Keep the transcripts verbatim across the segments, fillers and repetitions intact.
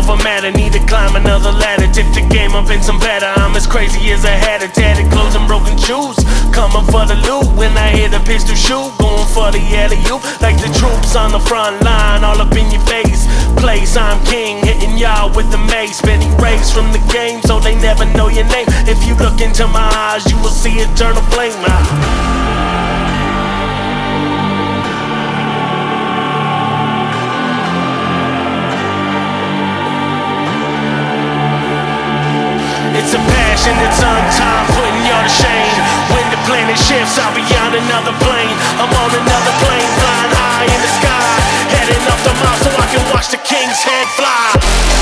matter, need to climb another ladder. Tip the game up in some better. I'm as crazy as I had a tatted clothes and broken shoes. Coming for the loot when I hear the pistol shoot. Going for the alley-oop like the troops on the front line. All up in your face, place I'm king, hitting y'all with the mace. Been erased from the game so they never know your name. If you look into my eyes, you will see eternal flame. It's a passion that's untimed, putting y'all to shame. When the planet shifts, I'll be on another plane. I'm on another plane, flying high in the sky, heading off the mouth so I can watch the king's head fly.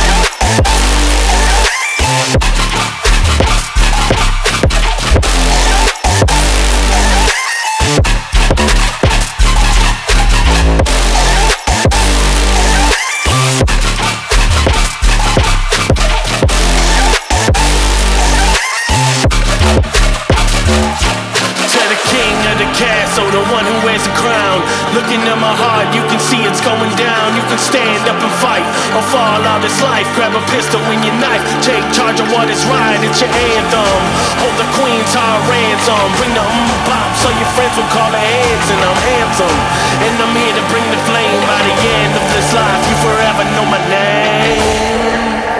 So the one who wears a crown, looking at my heart, you can see it's going down. You can stand up and fight or fall out this life. Grab a pistol and your knife, take charge of what is right. It's your anthem, hold the queen's heart ransom. Bring the mm-bop so your friends will call the heads. And I'm handsome, and I'm here to bring the flame. By the end of this life, you forever know my name.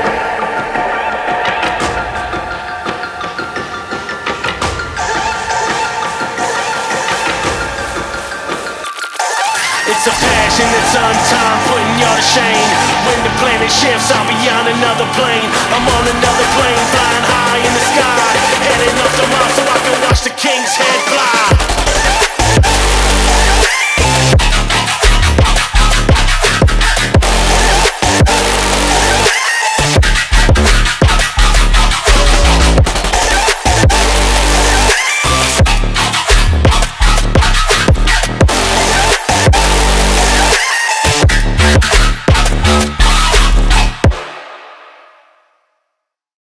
It's a passion that's untimed, putting y'all to shame. When the planet shifts, I'll be on another plane. I'm on another plane.